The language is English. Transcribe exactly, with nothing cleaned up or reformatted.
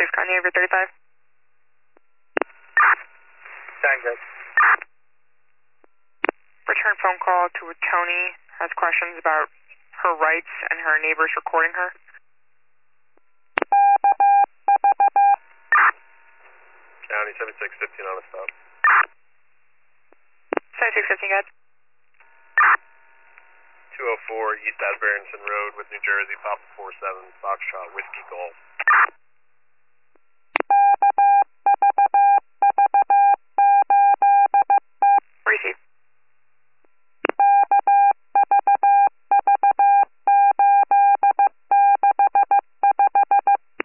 seventy-six, Kanye, over thirty-five. Tango. Return phone call to a Tony, has questions about her rights and her neighbors recording her. County seventy-six fifteen on a stop. seventy-six fifteen, guys. two oh four East Asbury Road with New Jersey, Papa four seven, Foxtrot, Whiskey Golf.